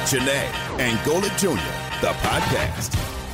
Janae and Golic Jr., the podcast.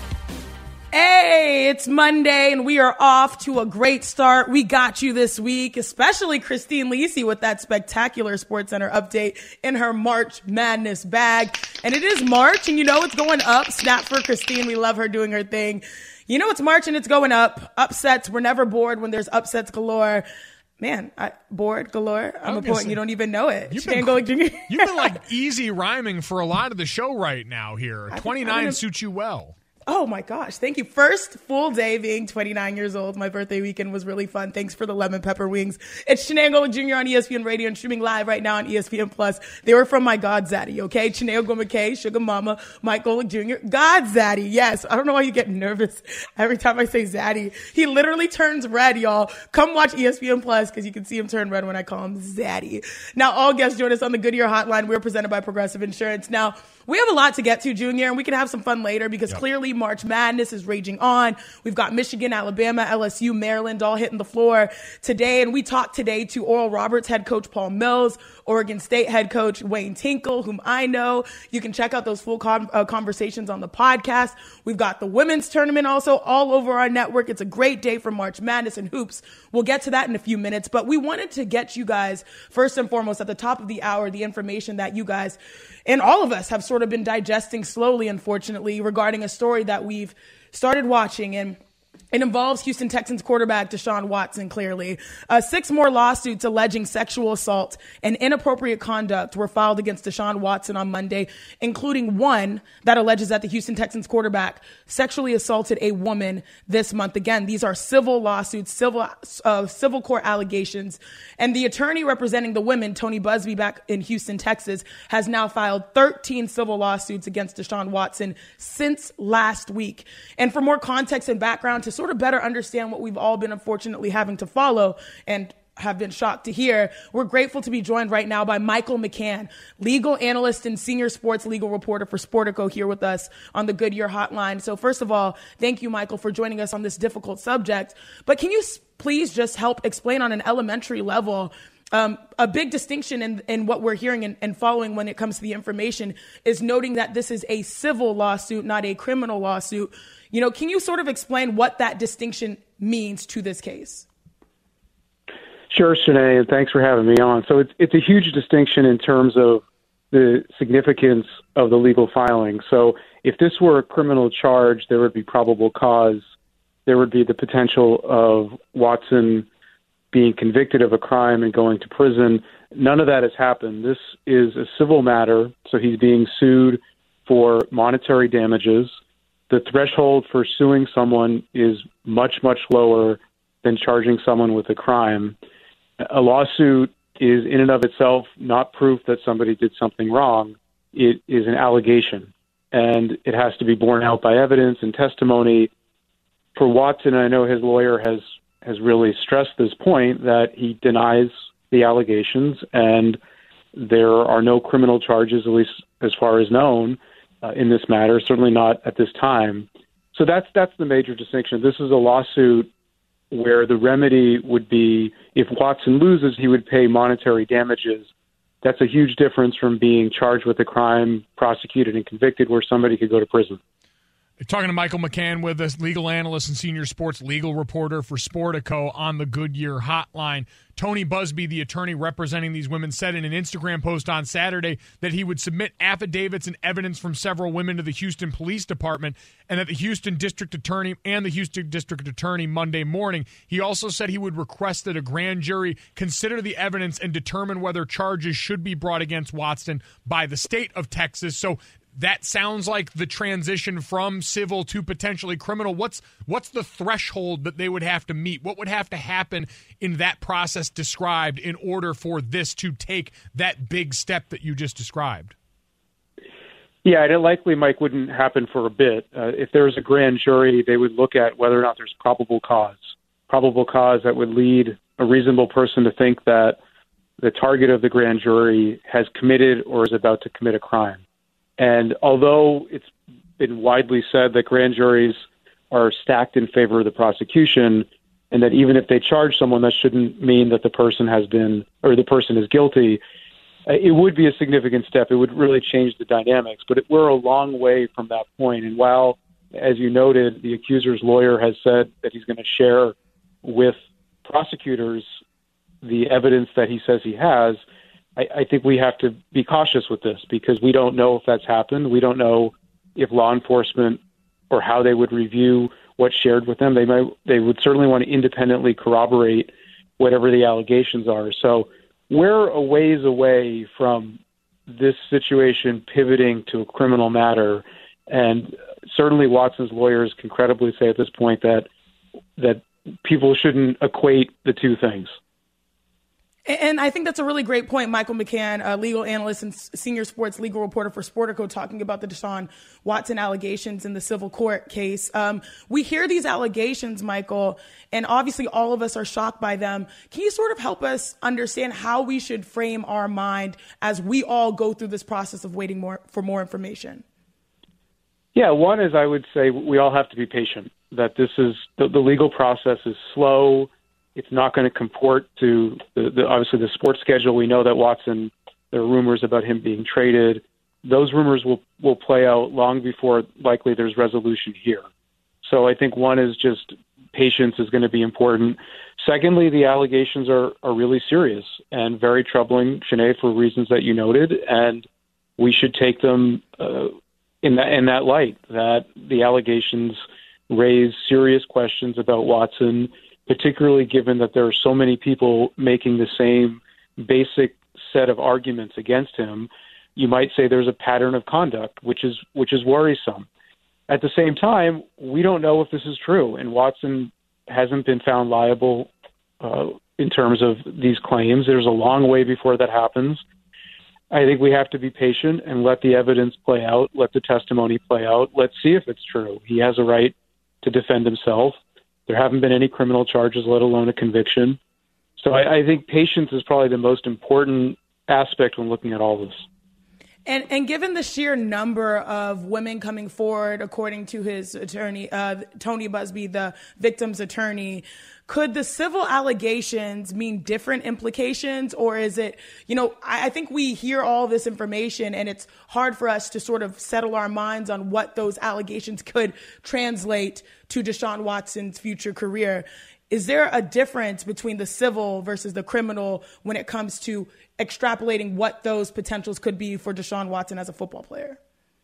Hey, it's Monday and we are off to a great start. We got you this week, especially Christine Lisi with that spectacular SportsCenter update in her March Madness bag. And it is March and you know it's going up. Snap for Christine. We love her doing her thing. You know it's March and it's going up. Upsets. We're never bored when there's upsets galore. Man, bored galore. I'm a poet. You don't even know it. You've been like easy rhyming for a lot of the show right now here. 29 suits you well. Oh my gosh. Thank you. First full day being 29 years old. My birthday weekend was really fun. Thanks for the lemon pepper wings. It's Janae Golic Jr. on ESPN Radio and streaming live right now on ESPN Plus. They were from my God Zaddy, okay? Janae McKay, Sugar Mama, Mike Golic Jr. God Zaddy. Yes. I don't know why you get nervous every time I say Zaddy. He literally turns red, y'all. Come watch ESPN Plus because you can see him turn red when I call him Zaddy. Now, all guests join us on the Goodyear Hotline. We're presented by Progressive Insurance. Now, we have a lot to get to, Junior, and we can have some fun later because clearly March Madness is raging on. We've got Michigan, Alabama, LSU, Maryland all hitting the floor today. And we talked today to Oral Roberts head coach Paul Mills, Oregon State head coach Wayne Tinkle, whom I know. You can check out those full conversations on the podcast. We've got the women's tournament also all over our network. It's a great day for March Madness and hoops. We'll get to that in a few minutes, but we wanted to get you guys first and foremost at the top of the hour, the information that you guys and all of us have sort of been digesting slowly, unfortunately, regarding a story that we've started watching. And it involves Houston Texans quarterback Deshaun Watson, clearly. 6 more lawsuits alleging sexual assault and inappropriate conduct were filed against Deshaun Watson on Monday, including one that alleges that the Houston Texans quarterback sexually assaulted a woman this month. Again, these are civil lawsuits, civil court allegations. And the attorney representing the women, Tony Busby, back in Houston, Texas, has now filed 13 civil lawsuits against Deshaun Watson since last week. And for more context and background to sort of better understand what we've all been unfortunately having to follow and have been shocked to hear, we're grateful to be joined right now by Michael McCann, legal analyst and senior sports legal reporter for Sportico, here with us on the Goodyear Hotline. So first of all, thank you, Michael, for joining us on this difficult subject. But can you please just help explain on an elementary level a big distinction in what we're hearing and following when it comes to the information is noting that this is a civil lawsuit, not a criminal lawsuit. You know, can you sort of explain what that distinction means to this case? Sure, Shanae, and thanks for having me on. So it's a huge distinction in terms of the significance of the legal filing. So if this were a criminal charge, there would be probable cause. There would be the potential of Watson being convicted of a crime and going to prison. None of that has happened. This is a civil matter, so he's being sued for monetary damages. The threshold for suing someone is much, much lower than charging someone with a crime. A lawsuit is in and of itself not proof that somebody did something wrong. It is an allegation, and it has to be borne out by evidence and testimony. For Watson, I know his lawyer has really stressed this point that he denies the allegations, and there are no criminal charges, at least as far as known, in this matter, certainly not at this time. So that's the major distinction. This is a lawsuit where the remedy would be if Watson loses, he would pay monetary damages. That's a huge difference from being charged with a crime, prosecuted and convicted, where somebody could go to prison. Talking to Michael McCann with us, legal analyst and senior sports legal reporter for Sportico on the Goodyear Hotline. Tony Busby, the attorney representing these women, said in an Instagram post on Saturday that he would submit affidavits and evidence from several women to the Houston Police Department, and that the Houston District Attorney Monday morning. He also said he would request that a grand jury consider the evidence and determine whether charges should be brought against Watson by the state of Texas. So that sounds like the transition from civil to potentially criminal. What's the threshold that they would have to meet? What would have to happen in that process described in order for this to take that big step that you just described? Yeah, and it likely, Mike, wouldn't happen for a bit. If there was a grand jury, they would look at whether or not there's probable cause that would lead a reasonable person to think that the target of the grand jury has committed or is about to commit a crime. And although it's been widely said that grand juries are stacked in favor of the prosecution, and that even if they charge someone, that shouldn't mean that the person has been, or the person is guilty, it would be a significant step. It would really change the dynamics, but we're a long way from that point. And while, as you noted, the accuser's lawyer has said that he's going to share with prosecutors the evidence that he says he has, I think we have to be cautious with this because we don't know if that's happened. We don't know if law enforcement or how they would review what's shared with them. They would certainly want to independently corroborate whatever the allegations are. So we're a ways away from this situation pivoting to a criminal matter. And certainly Watson's lawyers can credibly say at this point that people shouldn't equate the two things. And I think that's a really great point. Michael McCann, a legal analyst and senior sports legal reporter for Sportico, talking about the Deshaun Watson allegations in the civil court case. We hear these allegations, Michael, and obviously all of us are shocked by them. Can you sort of help us understand how we should frame our mind as we all go through this process of waiting for more information? Yeah, one is I would say we all have to be patient, that this is the legal process is slow. It's not going to comport to obviously the sports schedule. We know that Watson, there are rumors about him being traded. Those rumors will play out long before likely there's resolution here. So I think one is just patience is going to be important. Secondly, the allegations are really serious and very troubling, Shanae, for reasons that you noted, and we should take them in that light, that the allegations raise serious questions about Watson, particularly given that there are so many people making the same basic set of arguments against him. You might say there's a pattern of conduct, which is worrisome. At the same time, we don't know if this is true, and Watson hasn't been found liable in terms of these claims. There's a long way before that happens. I think we have to be patient and let the evidence play out, let the testimony play out. Let's see if it's true. He has a right to defend himself. There haven't been any criminal charges, let alone a conviction. So I think patience is probably the most important aspect when looking at all this. And given the sheer number of women coming forward, according to his attorney, Tony Buzbee, the victim's attorney, could the civil allegations mean different implications? Or is it, I think we hear all this information and it's hard for us to sort of settle our minds on what those allegations could translate to Deshaun Watson's future career. Is there a difference between the civil versus the criminal when it comes to extrapolating what those potentials could be for Deshaun Watson as a football player?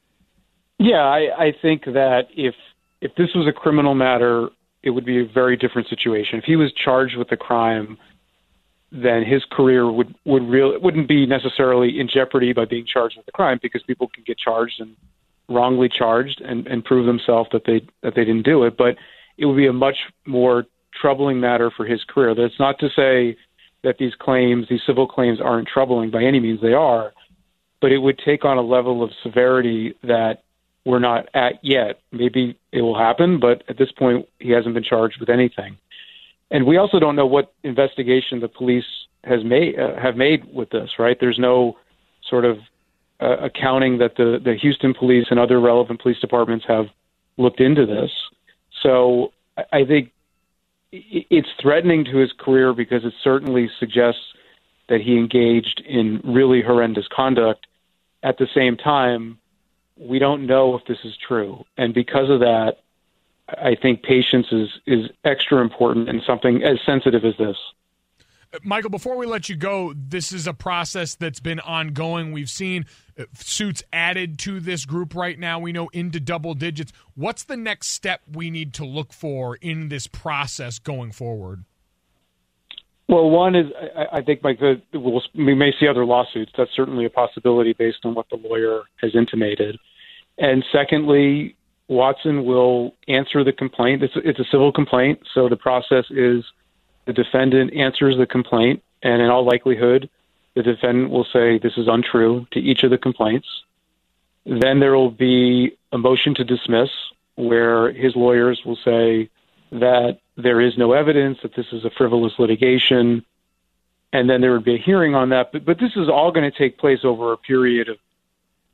Yeah, I think that if this was a criminal matter, it would be a very different situation. If he was charged with a crime, then his career wouldn't be necessarily in jeopardy by being charged with a crime, because people can get charged and wrongly charged and prove themselves that they didn't do it. But it would be a much more troubling matter for his career. That's not to say that these civil claims aren't troubling. By any means they are, but it would take on a level of severity that we're not at yet. Maybe it will happen, but at this point he hasn't been charged with anything. And we also don't know what investigation the police have made with this, right? There's no sort of accounting that the Houston police and other relevant police departments have looked into this. So I think it's threatening to his career because it certainly suggests that he engaged in really horrendous conduct. At the same time, we don't know if this is true. And because of that, I think patience is extra important in something as sensitive as this. Michael, before we let you go, this is a process that's been ongoing. We've seen suits added to this group right now. We know into double digits. What's the next step we need to look for in this process going forward? Well, one is I think, Mike, we may see other lawsuits. That's certainly a possibility based on what the lawyer has intimated. And secondly, Watson will answer the complaint. It's a civil complaint, so the process is the defendant answers the complaint, and in all likelihood, the defendant will say this is untrue to each of the complaints. Then there will be a motion to dismiss where his lawyers will say that there is no evidence, that this is a frivolous litigation, and then there would be a hearing on that. But this is all going to take place over a period of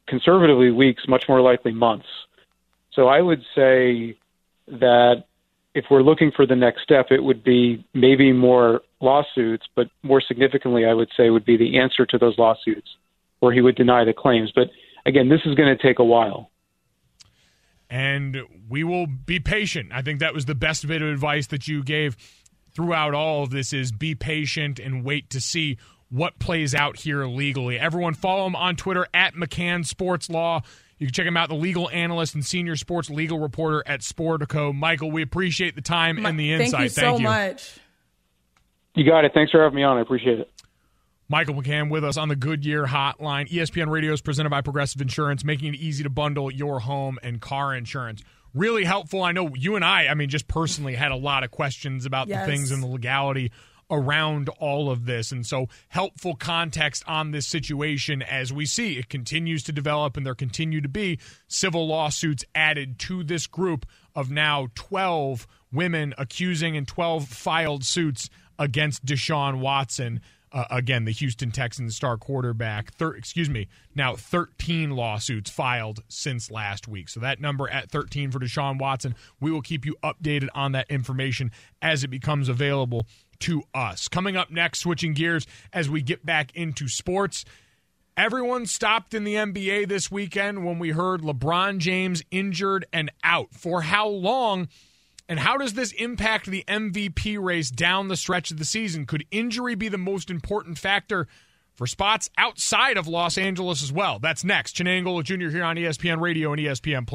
conservatively weeks, much more likely months. So I would say that if we're looking for the next step, it would be maybe more lawsuits, but more significantly, I would say, would be the answer to those lawsuits where he would deny the claims. But again, this is going to take a while. And we will be patient. I think that was the best bit of advice that you gave throughout all of this, is be patient and wait to see what plays out here legally. Everyone follow him on Twitter at McCann Sports Law. You can check him out, the legal analyst and senior sports legal reporter at Sportico. Michael, we appreciate the time and the insight. Thank you so much. You got it. Thanks for having me on. I appreciate it. Michael McCann with us on the Goodyear Hotline. ESPN Radio is presented by Progressive Insurance, making it easy to bundle your home and car insurance. Really helpful. I know you and I mean, just personally had a lot of questions about the things and the legality around all of this. And so helpful context on this situation as we see it continues to develop, and there continue to be civil lawsuits added to this group of now 12 women accusing and 12 filed suits against Deshaun Watson. Again, the Houston Texans star quarterback, now 13 lawsuits filed since last week. So that number at 13 for Deshaun Watson. We will keep you updated on that information as it becomes available to us. Coming up next, switching gears as we get back into sports. Everyone stopped in the NBA this weekend when we heard LeBron James injured and out. For how long? And how does this impact the MVP race down the stretch of the season? Could injury be the most important factor for spots outside of Los Angeles as well? That's next. Chiney and Golic Jr. here on ESPN Radio and ESPN+.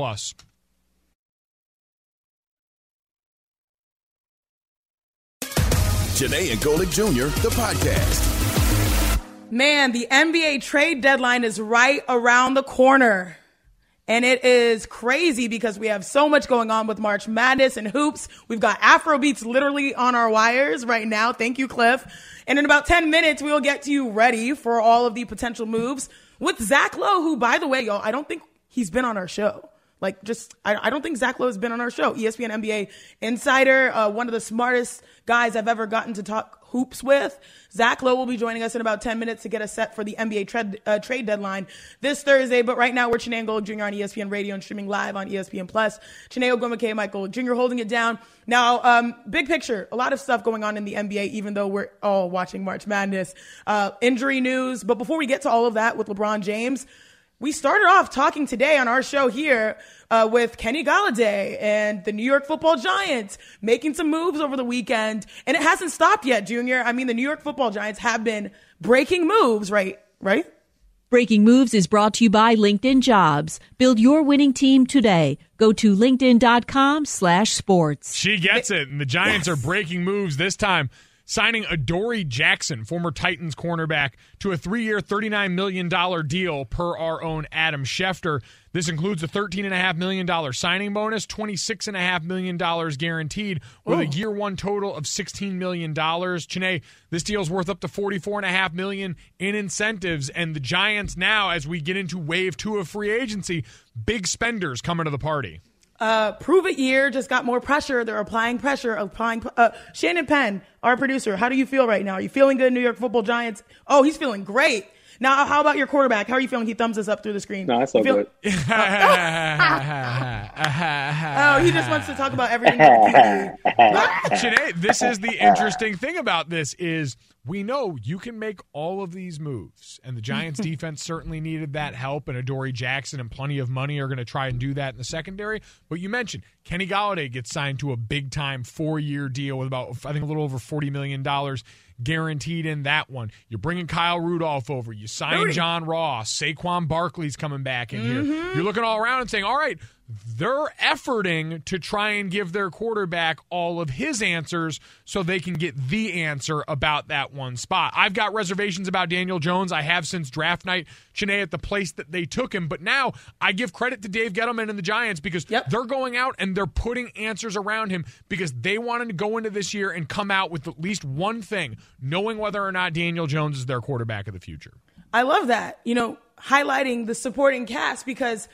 Chiney and Golic Jr., the podcast. Man, the NBA trade deadline is right around the corner. And it is crazy because we have so much going on with March Madness and hoops. We've got Afrobeats literally on our wires right now. Thank you, Cliff. And in about 10 minutes, we will get you ready for all of the potential moves with Zach Lowe, who, by the way, y'all, I don't think he's been on our show. I don't think Zach Lowe has been on our show. ESPN NBA insider, one of the smartest guys I've ever gotten to talk hoops with. Zach Lowe will be joining us in about 10 minutes to get us set for the NBA trade deadline this Thursday. But right now, we're Chiney and Golic Jr. on ESPN Radio and streaming live on ESPN+. Chiney Ogwumike, Michael Jr. holding it down. Now, big picture, a lot of stuff going on in the NBA, even though we're all watching March Madness. Injury news. But before we get to all of that with LeBron James, we started off talking today on our show here with Kenny Golladay and the New York Football Giants making some moves over the weekend. And it hasn't stopped yet, Junior. I mean, the New York Football Giants have been breaking moves, right? Breaking Moves is brought to you by LinkedIn Jobs. Build your winning team today. Go to linkedin.com/sports. She gets it. And the Giants are breaking moves this time, signing Adoree Jackson, former Titans cornerback, to a 3-year, $39 million deal per our own Adam Schefter. This includes a $13.5 million signing bonus, $26.5 million guaranteed, with a year one total of $16 million. Chiney, this deal is worth up to $44.5 million in incentives, and the Giants now, as we get into wave 2 of free agency, big spenders coming to the party. Prove It year just got more pressure. They're applying pressure. Shannon Penn, our producer, how do you feel right now? Are you feeling good, New York Football Giants? Oh, he's feeling great. Now, how about your quarterback? How are you feeling? He thumbs us up through the screen. No, that's so good. Oh, he just wants to talk about everything. Chiney, this is the interesting thing about this is we know you can make all of these moves, and the Giants defense certainly needed that help, and Adoree Jackson and plenty of money are going to try and do that in the secondary. But you mentioned Kenny Golladay gets signed to a big-time 4-year deal with about, I think, a little over $40 million guaranteed in that one. You're bringing Kyle Rudolph over. You sign John Ross. Saquon Barkley's coming back in here. You're looking all around and saying, all right, they're efforting to try and give their quarterback all of his answers so they can get the answer about that one spot. I've got reservations about Daniel Jones. I have since draft night, Chiney, at the place that they took him. But now I give credit to Dave Gettleman and the Giants because they're going out and they're putting answers around him because they wanted to go into this year and come out with at least one thing, knowing whether or not Daniel Jones is their quarterback of the future. I love that, highlighting the supporting cast because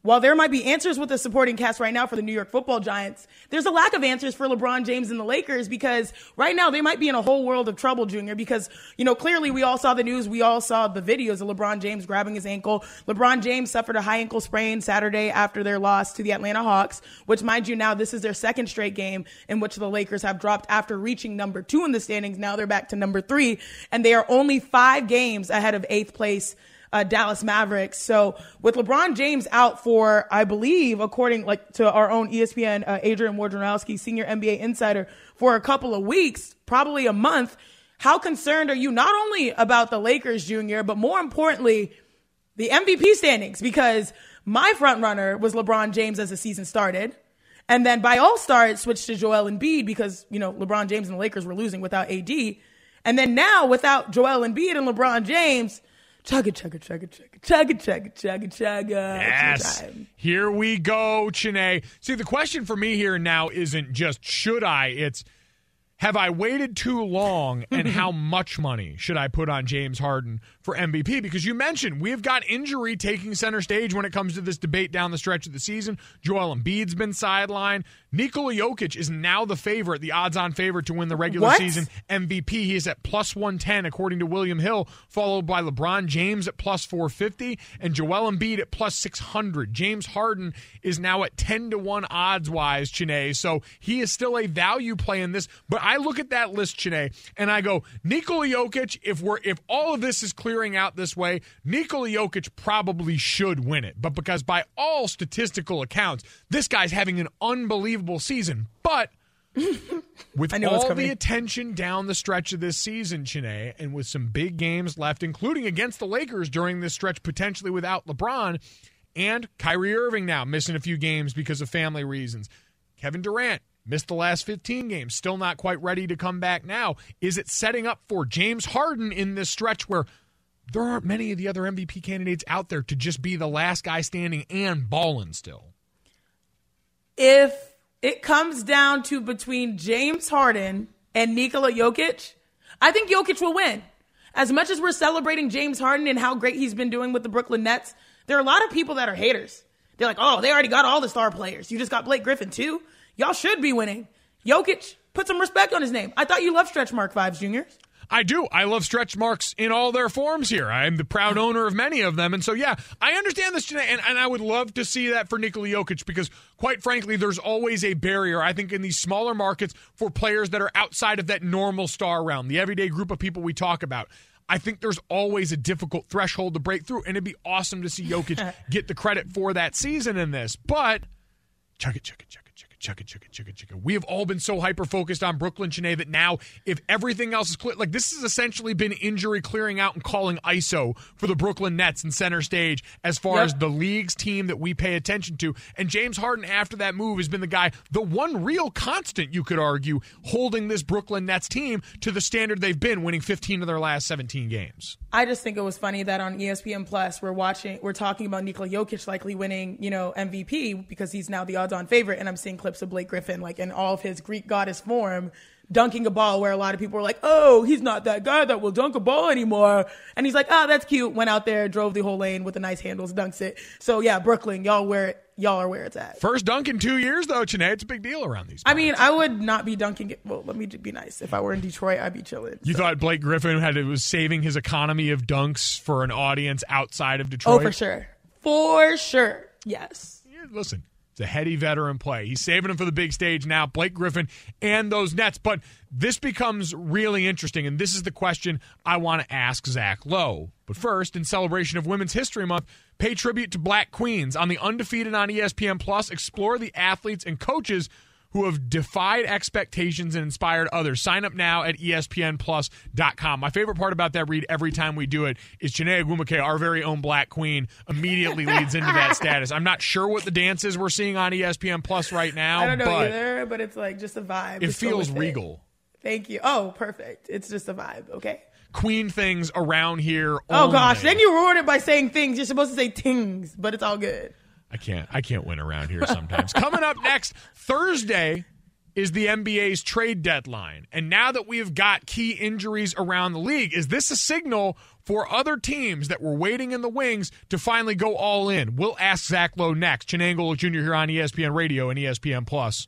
while there might be answers with the supporting cast right now for the New York Football Giants, there's a lack of answers for LeBron James and the Lakers, because right now they might be in a whole world of trouble, Junior, because, clearly we all saw the news. We all saw the videos of LeBron James grabbing his ankle. LeBron James suffered a high ankle sprain Saturday after their loss to the Atlanta Hawks, which, mind you, now this is their second straight game in which the Lakers have dropped after reaching number 2 in the standings. Now they're back to number 3, and they are only 5 games ahead of 8th place Dallas Mavericks. So with LeBron James out for, I believe, according to our own ESPN, Adrian Wojnarowski, senior NBA insider, for a couple of weeks, probably a month, how concerned are you not only about the Lakers, Junior, but more importantly, the MVP standings? Because my front runner was LeBron James as the season started. And then by All-Star, it switched to Joel Embiid because, LeBron James and the Lakers were losing without AD. And then now without Joel Embiid and LeBron James, chugga, chugga, chugga, chugga, chugga, chugga, chugga, chugga. Yes. Here we go, Chiney. See, the question for me here now isn't just should I, it's have I waited too long, and how much money should I put on James Harden for MVP? Because you mentioned we've got injury taking center stage when it comes to this debate down the stretch of the season. Joel Embiid's been sidelined. Nikola Jokic is now the favorite, the odds-on favorite to win the regular season MVP. He is at plus 110, according to William Hill, followed by LeBron James at plus 450 and Joel Embiid at plus 600. James Harden is now at 10-1 odds-wise, Chiney, so he is still a value play in this. But I look at that list, Chiney, and I go, Nikola Jokic, if all of this is clearing out this way, Nikola Jokic probably should win it. But because by all statistical accounts, this guy's having an unbelievable season. But with all the attention down the stretch of this season, Chiney, and with some big games left, including against the Lakers during this stretch, potentially without LeBron, and Kyrie Irving now missing a few games because of family reasons, Kevin Durant missed the last 15 games, still not quite ready to come back now. Is it setting up for James Harden in this stretch where there aren't many of the other MVP candidates out there to just be the last guy standing and balling still? If it comes down to between James Harden and Nikola Jokic, I think Jokic will win. As much as we're celebrating James Harden and how great he's been doing with the Brooklyn Nets, there are a lot of people that are haters. They're like, oh, they already got all the star players. You just got Blake Griffin too? Y'all should be winning. Jokic, put some respect on his name. I thought you loved stretch mark fives, Junior. I do. I love stretch marks in all their forms here. I'm the proud owner of many of them. And so, yeah, I understand this, and I would love to see that for Nikola Jokic because, quite frankly, there's always a barrier, I think, in these smaller markets for players that are outside of that normal star realm, the everyday group of people we talk about. I think there's always a difficult threshold to break through, and it'd be awesome to see Jokic get the credit for that season in this. But, chugga, chugga, chugga. We have all been so hyper-focused on Brooklyn, Chiney, that now if everything else is clear, like this has essentially been injury clearing out and calling ISO for the Brooklyn Nets in center stage as far as the league's team that we pay attention to. And James Harden, after that move, has been the guy, the one real constant, you could argue, holding this Brooklyn Nets team to the standard they've been, winning 15 of their last 17 games. I just think it was funny that on ESPN Plus we're talking about Nikola Jokic likely winning, MVP because he's now the odds-on favorite, and I'm seeing clips of Blake Griffin, like in all of his Greek goddess form, dunking a ball where a lot of people were like, oh, he's not that guy that will dunk a ball anymore. And he's like, oh, that's cute. Went out there, drove the whole lane with the nice handles, dunks it. So yeah, Brooklyn, y'all are where it's at. First dunk in 2 years, though, Chiney. It's a big deal around these parts. I mean, I would not be dunking it. Well, let me be nice. If I were in Detroit, I'd be chilling. You thought Blake Griffin was saving his economy of dunks for an audience outside of Detroit? Oh, for sure. For sure. Yes. Yeah, listen. It's a heady veteran play. He's saving him for the big stage now, Blake Griffin and those Nets. But this becomes really interesting, and this is the question I want to ask Zach Lowe. But first, in celebration of Women's History Month, pay tribute to Black Queens. On The Undefeated on ESPN+, explore the athletes and coaches who have defied expectations and inspired others. Sign up now at ESPNplus.com. My favorite part about that read every time we do it is Chiney Ogwumike, our very own Black Queen, immediately leads into that status. I'm not sure what the dance is we're seeing on ESPN Plus right now. I don't know either, but it's like just a vibe. It feels regal. Thank you. Oh, perfect. It's just a vibe, okay? Queen things around here only. Oh, gosh. Then you ruined it by saying things. You're supposed to say tings, but it's all good. I can't win around here sometimes. Coming up next, Thursday is the NBA's trade deadline. And now that we've got key injuries around the league, is this a signal for other teams that were waiting in the wings to finally go all in? We'll ask Zach Lowe next. Chinango Golic Jr. here on ESPN Radio and ESPN Plus.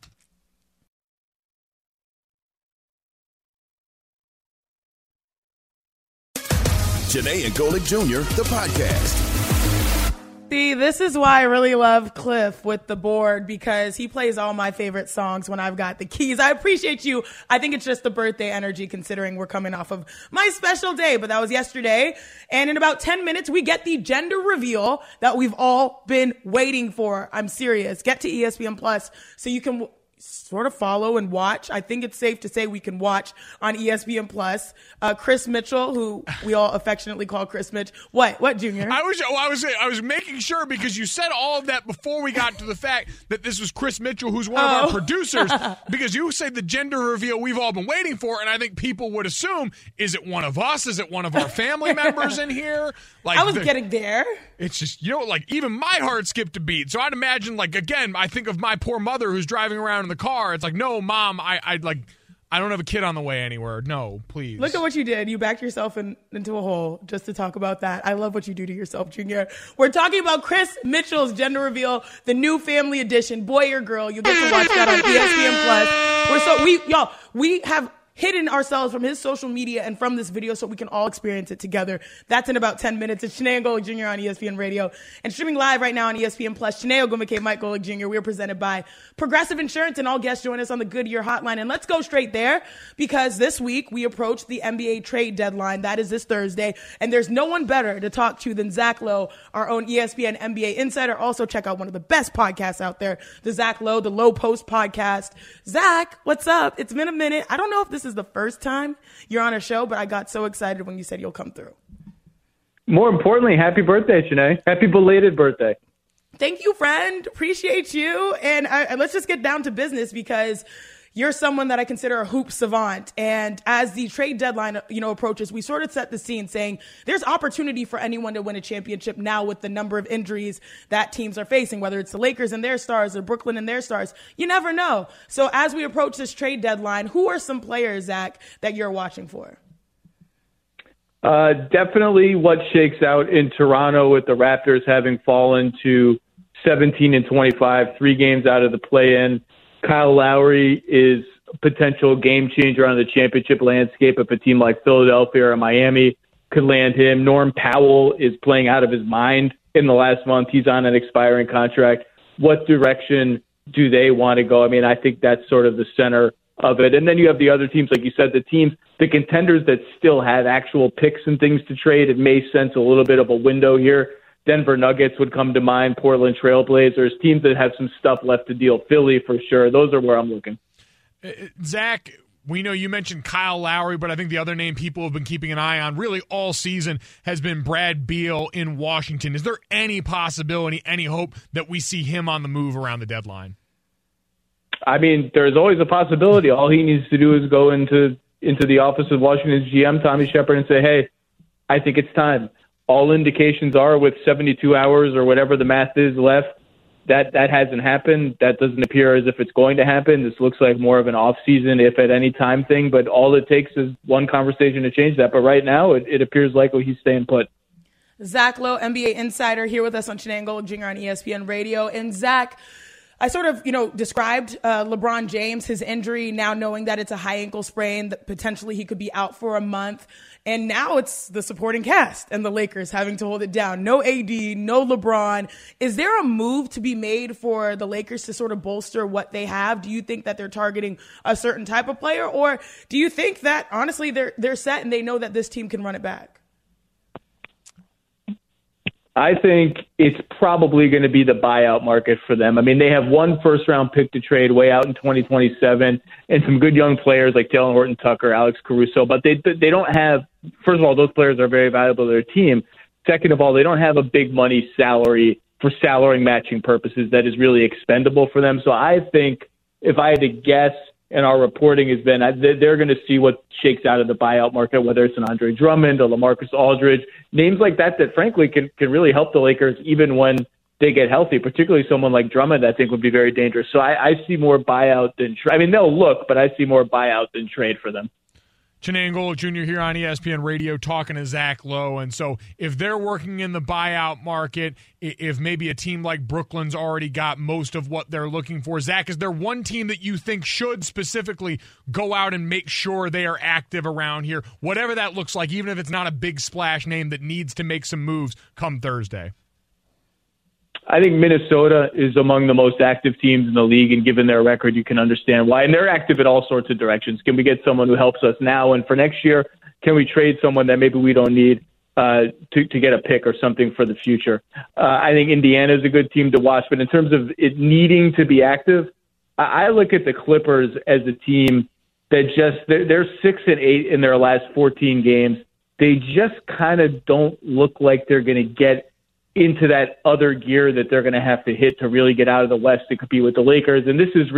Chinango Golic Jr., the podcast. See, this is why I really love Cliff with the board, because he plays all my favorite songs when I've got the keys. I appreciate you. I think it's just the birthday energy, considering we're coming off of my special day, but that was yesterday. And in about 10 minutes, we get the gender reveal that we've all been waiting for. I'm serious. Get to ESPN Plus so you can sort of follow and watch. I think it's safe to say we can watch on ESPN Plus. Chris Mitchell, who we all affectionately call Chris Mitch. What, Junior? I was making sure, because you said all of that before we got to the fact that this was Chris Mitchell, who's one of our producers, because you say the gender reveal we've all been waiting for, and I think people would assume, is it one of us? Is it one of our family members in here? Like, I was getting there. It's just, even my heart skipped a beat. So I'd imagine, again, I think of my poor mother who's driving around in the car. It's like, no, Mom, I don't have a kid on the way anywhere. No, please. Look at what you did. You backed yourself into a hole just to talk about that. I love what you do to yourself, Junior. We're talking about Chris Mitchell's gender reveal, the new family edition, boy or girl. You get to watch that on ESPN Plus. We have hidden ourselves from his social media and from this video so we can all experience it together. That's in about 10 minutes. It's Chinango Golic Jr. on ESPN Radio and streaming live right now on ESPN Plus. Chinango McKay, Mike Golic Jr. We are presented by Progressive Insurance, and all guests join us on the Goodyear Hotline. And let's go straight there, because this week we approach the NBA trade deadline. That is this Thursday, and there's no one better to talk to than Zach Lowe, our own ESPN NBA insider. Also, check out one of the best podcasts out there, the Zach Lowe, the Low Post podcast. Zach, what's up? It's been a minute. I don't know if this is the first time you're on a show, but I got so excited when you said you'll come through. More importantly, happy birthday, Shanae. Happy belated birthday. Thank you, friend. Appreciate you. And let's just get down to business, because you're someone that I consider a hoop savant. And as the trade deadline, approaches, we sort of set the scene saying there's opportunity for anyone to win a championship now with the number of injuries that teams are facing, whether it's the Lakers and their stars or Brooklyn and their stars. You never know. So as we approach this trade deadline, who are some players, Zach, that you're watching for? Definitely what shakes out in Toronto with the Raptors having fallen to 17-25, 3 games out of the play-in. Kyle Lowry is a potential game changer on the championship landscape if a team like Philadelphia or Miami could land him. Norm Powell is playing out of his mind in the last month. He's on an expiring contract. What direction do they want to go? I mean, I think that's sort of the center of it. And then you have the other teams, like you said, the contenders that still have actual picks and things to trade. It may sense a little bit of a window here. Denver Nuggets would come to mind, Portland Trailblazers, teams that have some stuff left to deal. Philly, for sure. Those are where I'm looking. Zach, we know you mentioned Kyle Lowry, but I think the other name people have been keeping an eye on really all season has been Brad Beal in Washington. Is there any possibility, any hope that we see him on the move around the deadline? I mean, there's always a possibility. All he needs to do is go into the office of Washington's GM, Tommy Shepard, and say, hey, I think it's time. All indications are with 72 hours or whatever the math is left, that hasn't happened. That doesn't appear as if it's going to happen. This looks like more of an off-season, if at any time thing, but all it takes is one conversation to change that. But right now, it appears likely he's staying put. Zach Lowe, NBA insider, here with us on Chinango Golic Jr. on ESPN Radio. And Zach, I sort of, described LeBron James, his injury, now knowing that it's a high ankle sprain, that potentially he could be out for a month. And now it's the supporting cast and the Lakers having to hold it down. No AD, no LeBron. Is there a move to be made for the Lakers to sort of bolster what they have? Do you think that they're targeting a certain type of player? Or do you think that, honestly, they're set and they know that this team can run it back? I think it's probably going to be the buyout market for them. I mean, they have one first-round pick to trade way out in 2027 and some good young players like Taylor Horton-Tucker, Alex Caruso, but they don't have – first of all, those players are very valuable to their team. Second of all, they don't have a big money salary for salary matching purposes that is really expendable for them. So I think if I had to guess, and our reporting has been, they're going to see what shakes out of the buyout market, whether it's an Andre Drummond or LaMarcus Aldridge, names like that frankly can really help the Lakers even when they get healthy, particularly someone like Drummond I think would be very dangerous. So I see more buyout than trade. I mean, they'll look, but I see more buyout than trade for them. Chiney Angola Jr. here on ESPN Radio talking to Zach Lowe. And so if they're working in the buyout market, if maybe a team like Brooklyn's already got most of what they're looking for, Zach, is there one team that you think should specifically go out and make sure they are active around here, whatever that looks like, even if it's not a big splash name that needs to make some moves come Thursday? I think Minnesota is among the most active teams in the league, and given their record, you can understand why. And they're active in all sorts of directions. Can we get someone who helps us now and for next year? Can we trade someone that maybe we don't need to get a pick or something for the future? I think Indiana is a good team to watch, but in terms of it needing to be active, I look at the Clippers as a team that they're 6-8 in their last 14 games. They just kind of don't look like they're going to get into that other gear that they're going to have to hit to really get out of the West to compete with the Lakers. And this is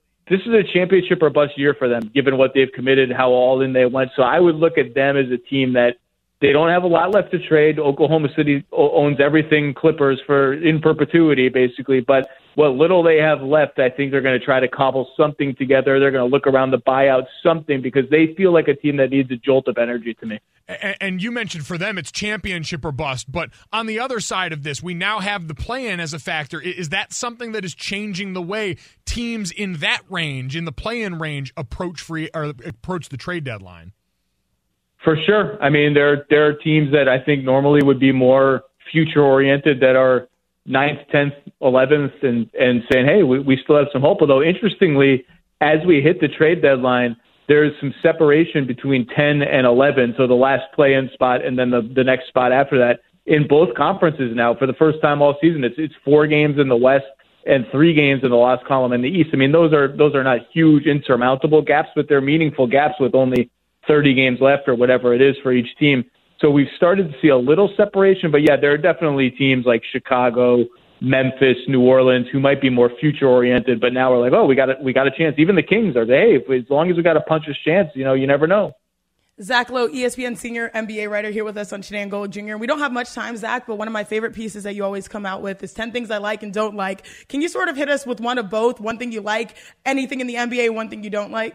a championship or bust year for them, given what they've committed, how all in they went. So I would look at them as a team that they don't have a lot left to trade. Oklahoma City owns everything Clippers in perpetuity, basically. But what little they have left, I think they're going to try to cobble something together. They're going to look around the buyout, something, because they feel like a team that needs a jolt of energy to me. And you mentioned for them it's championship or bust. But on the other side of this, we now have the play-in as a factor. Is that something that is changing the way teams in that range, in the play-in range, approach the trade deadline? For sure. I mean, there are teams that I think normally would be more future-oriented that are 9th, 10th, 11th, and saying, hey, we still have some hope. Although, interestingly, as we hit the trade deadline, there's some separation between 10 and 11, so the last play-in spot and then the next spot after that, in both conferences now for the first time all season. It's 4 games in the West and 3 games in the loss column in the East. I mean, those are not huge, insurmountable gaps, but they're meaningful gaps with only 30 games left or whatever it is for each team. So we've started to see a little separation, but yeah, there are definitely teams like Chicago, Memphis, New Orleans, who might be more future oriented, but now we're like, oh, we got a chance. Even the Kings are, as long as we got a puncher's chance, you never know. Zach Lowe, ESPN senior NBA writer, here with us on Chiney Angola Jr. We don't have much time, Zach, but one of my favorite pieces that you always come out with is 10 things I like and don't like. Can you sort of hit us with one of both? One thing you like, anything in the NBA, one thing you don't like?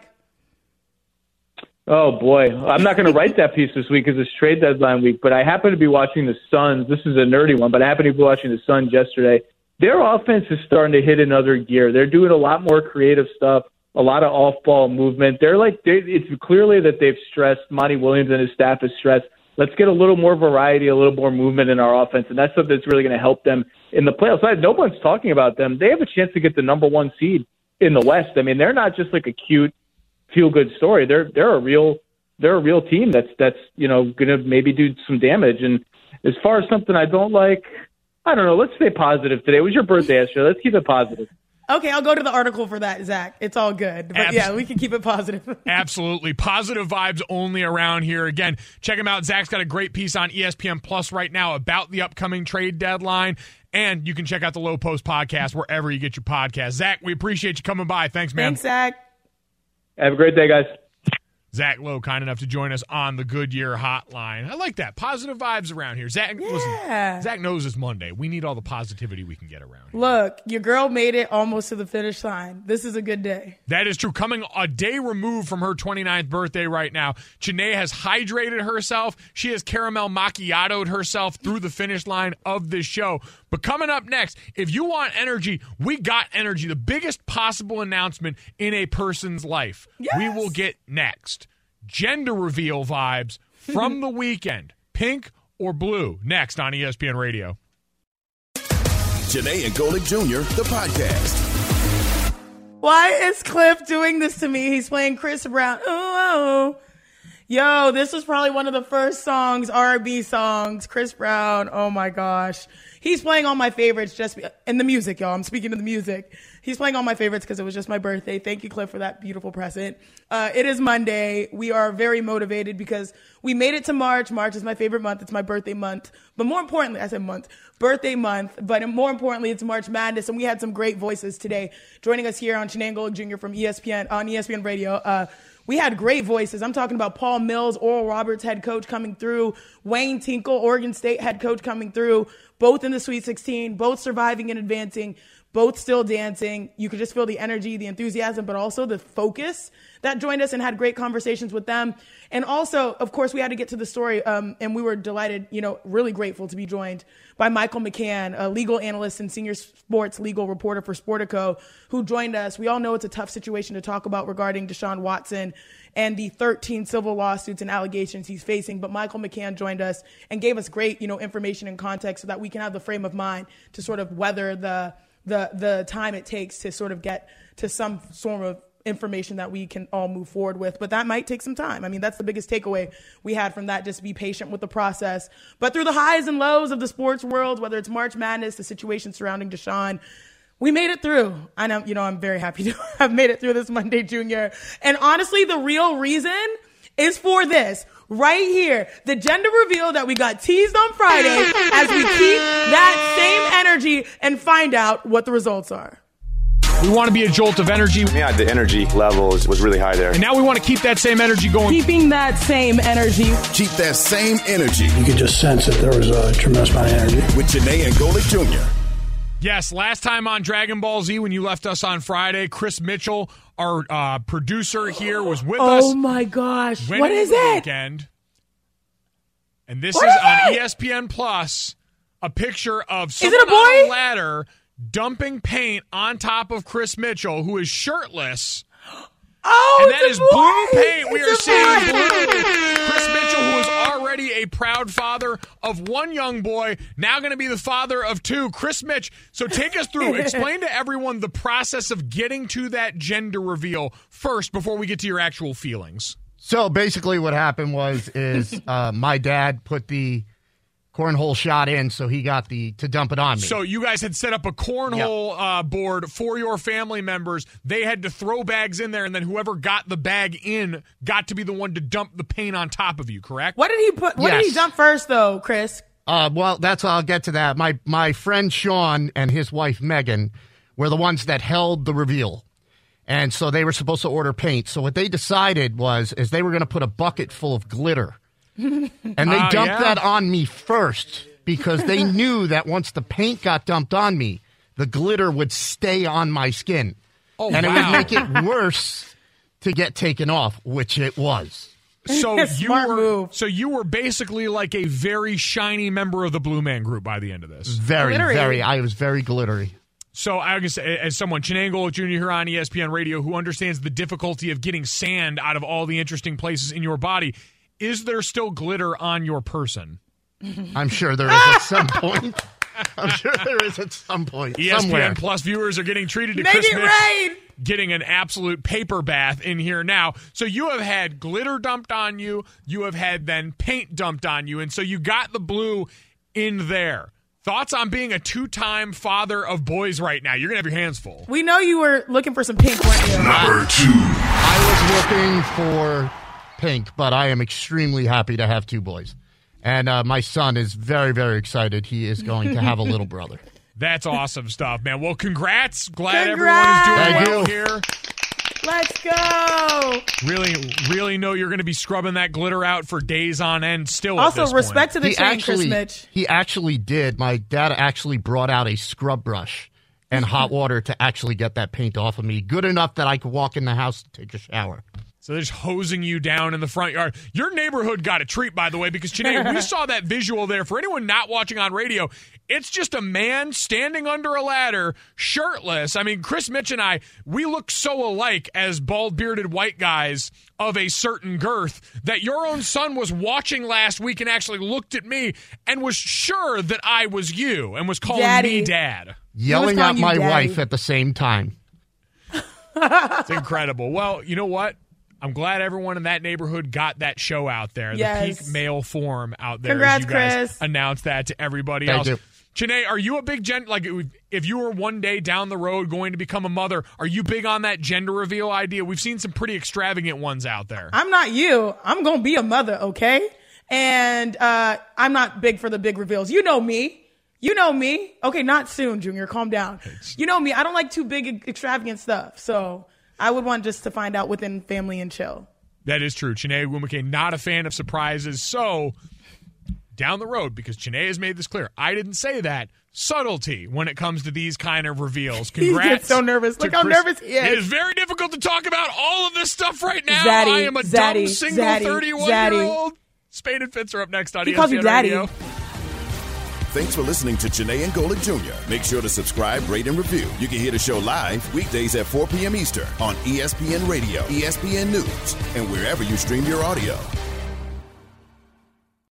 Oh, boy. I'm not going to write that piece this week because it's trade deadline week, but I happen to be watching the Suns. This is a nerdy one, but I happen to be watching the Suns yesterday. Their offense is starting to hit another gear. They're doing a lot more creative stuff, a lot of off-ball movement. It's clearly that they've stressed, Monty Williams and his staff has stressed, let's get a little more variety, a little more movement in our offense, and that's something that's really going to help them in the playoffs. No one's talking about them. They have a chance to get the number 1 seed in the West. I mean, they're not just like a cute, feel-good story. They're a real team that's going to maybe do some damage. And as far as something I don't like, I don't know. Let's stay positive today. It was your birthday yesterday. Let's keep it positive. Okay, I'll go to the article for that, Zach. It's all good. But yeah, we can keep it positive. Absolutely. Positive vibes only around here. Again, check him out. Zach's got a great piece on ESPN Plus right now about the upcoming trade deadline. And you can check out the Low Post podcast wherever you get your podcast. Zach, we appreciate you coming by. Thanks, man. Thanks, Zach. Have a great day, guys. Zach Lowe, kind enough to join us on the Goodyear Hotline. I like that. Positive vibes around here. Zach, listen, Zach knows it's Monday. We need all the positivity we can get around here. Look, your girl made it almost to the finish line. This is a good day. That is true. Coming a day removed from her 29th birthday right now, Chiney has hydrated herself. She has caramel macchiato'd herself through the finish line of this show. But coming up next, if you want energy, we got energy. The biggest possible announcement in a person's life. Yes. We will get next. Gender reveal vibes from the weekend. Pink or blue? Next on ESPN Radio. Chiney Angola Jr., the podcast. Why is Cliff doing this to me? He's playing Chris Brown. Oh. Yo, this was probably one of the first songs, R&B songs. Chris Brown. Oh my gosh. He's playing all my favorites just in the music, y'all. I'm speaking to the music. He's playing all my favorites because it was just my birthday. Thank you, Cliff, for that beautiful present. It is Monday. We are very motivated because we made it to March. March is my favorite month. It's my birthday month. But more importantly, I said month, birthday month. But more importantly, it's March Madness. And we had some great voices today joining us here on Chiney Angola Jr. from ESPN, on ESPN Radio. We had great voices. I'm talking about Paul Mills, Oral Roberts head coach coming through, Wayne Tinkle, Oregon State head coach coming through, both in the Sweet 16, both surviving and advancing, both still dancing. You could just feel the energy, the enthusiasm, but also the focus that joined us, and had great conversations with them. And also, of course, we had to get to the story, and we were delighted, really grateful to be joined by Michael McCann, a legal analyst and senior sports legal reporter for Sportico, who joined us. We all know it's a tough situation to talk about regarding Deshaun Watson and the 13 civil lawsuits and allegations he's facing. But Michael McCann joined us and gave us great, information and context so that we can have the frame of mind to sort of weather the time it takes to sort of get to some sort of information that we can all move forward with. But that might take some time. I mean, that's the biggest takeaway we had from that, just be patient with the process. But through the highs and lows of the sports world, whether it's March Madness, the situation surrounding Deshaun, we made it through. I know, I'm very happy to have made it through this Monday, Junior. And honestly, the real reason is for this. Right here, the gender reveal that we got teased on Friday, as we keep that same energy and find out what the results are. We want to be a jolt of energy. Yeah, the energy level was really high there. And now we want to keep that same energy going. Keeping that same energy. Keep that same energy. You could just sense that there was a tremendous amount of energy. With Janae and Golic Jr. Yes, last time on Dragon Ball Z when you left us on Friday, Chris Mitchell, our producer here, was with us. Oh my gosh. What is it? Weekend. And this is on ESPN Plus, a picture of someone on a ladder dumping paint on top of Chris Mitchell, who is shirtless. Oh, and that is blue paint. We are seeing blue. Chris Mitchell, who is already a proud father of one young boy, now going to be the father of two. Chris Mitch, so take us through. Explain to everyone the process of getting to that gender reveal first before we get to your actual feelings. So basically what happened was my dad put the cornhole shot in, so he got to dump it on me. So you guys had set up a cornhole board for your family members. They had to throw bags in there, and then whoever got the bag in got to be the one to dump the paint on top of you, correct? What did he put? What did he dump first, though, Chris? Well, I'll get to that. My friend Sean and his wife Megan were the ones that held the reveal. And so they were supposed to order paint. So what they decided is they were going to put a bucket full of glitter. And they dumped that on me first because they knew that once the paint got dumped on me, the glitter would stay on my skin. And it would make it worse to get taken off, which it was. So you were basically like a very shiny member of the Blue Man Group by the end of this. Very. I was very glittery. So I guess as someone, Janae Golic Jr. here on ESPN Radio, who understands the difficulty of getting sand out of all the interesting places in your body, is there still glitter on your person? I'm sure there is at some point. ESPN somewhere. Plus viewers are getting treated to Chris Mitch getting an absolute paper bath in here now. So you have had glitter dumped on you. You have had then paint dumped on you. And so you got the blue in there. Thoughts on being a two-time father of boys right now? You're going to have your hands full. We know you were looking for some pink, weren't you? Number 2. I was looking for pink, but I am extremely happy to have two boys. And my son is very, very excited. He is going to have a little brother. That's awesome stuff, man. Well, congrats. Glad everyone is doing well here. Let's go. Really know you're going to be scrubbing that glitter out for days on end still also, at this respect point. to the train, Chris Mitch. He actually did. My dad actually brought out a scrub brush and hot water to actually get that paint off of me. Good enough that I could walk in the house and take a shower. So they're just hosing you down in the front yard. Your neighborhood got a treat, by the way, because, Janae, we saw that visual there. For anyone not watching on radio, it's just a man standing under a ladder, shirtless. I mean, Chris Mitch and I, we look so alike as bald-bearded white guys of a certain girth that your own son was watching last week and actually looked at me and was sure that I was you and was calling me Dad. Yelling at my wife at the same time. It's incredible. Well, you know what? I'm glad everyone in that neighborhood got that show out there. Yes. The peak male form out there. Congrats, as you guys Chris. announced that to everybody Thank else. you. Janae, are you a big if you were one day down the road going to become a mother, are you big on that gender reveal idea? We've seen some pretty extravagant ones out there. I'm not you. I'm going to be a mother, okay? And I'm not big for the big reveals. You know me. Okay, not soon, Junior. Calm down. You know me. I don't like too big, extravagant stuff. So I would want just to find out within family and chill. That is true. Janae Agwuemeke, not a fan of surprises. So down the road, because Chiney has made this clear, I didn't say that, subtlety when it comes to these kind of reveals. Congrats. He gets so nervous. Look how nervous he is. It is very difficult to talk about all of this stuff right now. Zaddy, I am a dumb single 31-year-old. Spain and Fitz are up next on ESPN calls you Daddy. Radio. Thanks for listening to Chiney and Golic Jr. Make sure to subscribe, rate, and review. You can hear the show live weekdays at 4 p.m. Eastern on ESPN Radio, ESPN News, and wherever you stream your audio.